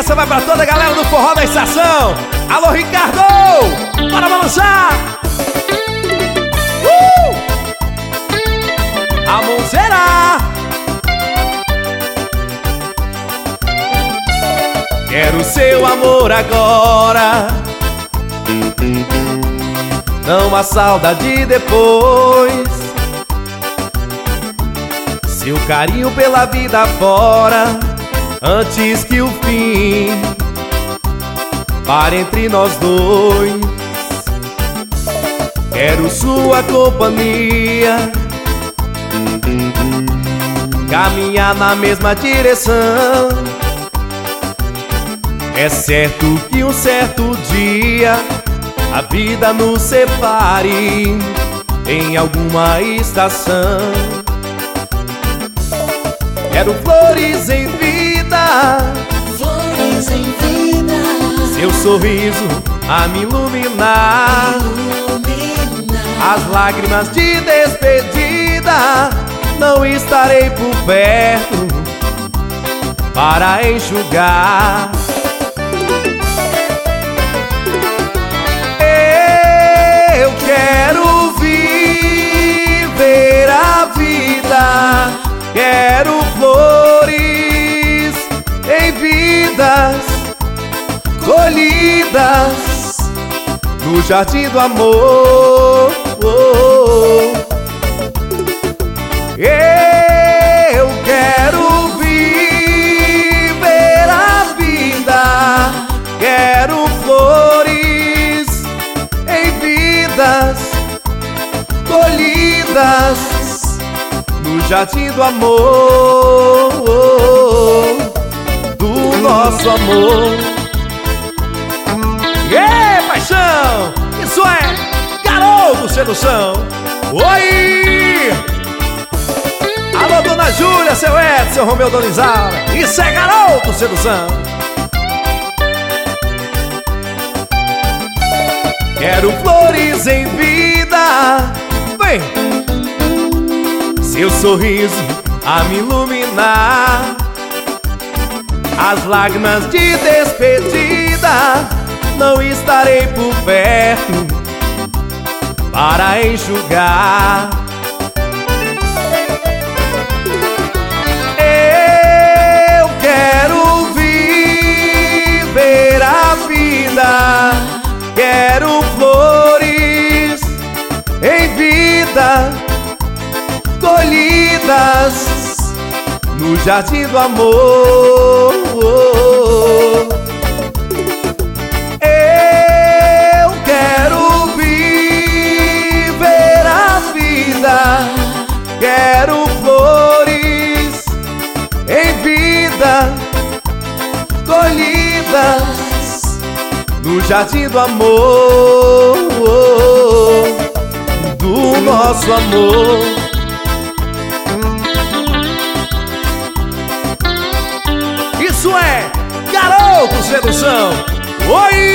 essa vai pra toda a galera do Forró da Estação. Alô, Ricardo! Bora balançar! A Monserá! Quero seu amor agora, não há saudade depois. Seu carinho pela vida fora, antes que o fim pare entre nós dois. Quero sua companhia, caminhar na mesma direção. É certo que um certo dia a vida nos separe em alguma estação. Quero flores em vida, flores em vida, seu sorriso a me iluminar, as lágrimas de despedida não estarei por perto para enxugar. Eu quero viver a vida, quero flores em vidas colhidas no jardim do amor. Eu quero viver a vida, quero flores em vidas colhidas no jardim do amor, do nosso amor. Paixão! Isso é Garoto Sedução! Oi! Alô, Dona Júlia, seu Edson, seu Romeu, Dona Isaura. Isso é Garoto Sedução! Quero flores em vida, vem! Seu sorriso a me iluminar, as lágrimas de despedida não estarei por perto para enxugar. Eu quero viver a vida, quero flores em vida colhidas no jardim do amor. Eu quero viver a vida, quero flores em vida colhidas no jardim do amor, do nosso amor. Isso é Garoto Sedução! Oi!